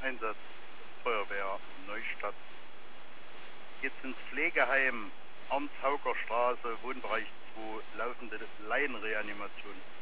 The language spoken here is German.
Einsatz Feuerwehr Neustadt. Jetzt ins Pflegeheim Arnshauger Straße, Wohnbereich 2, laufende Laienreanimation.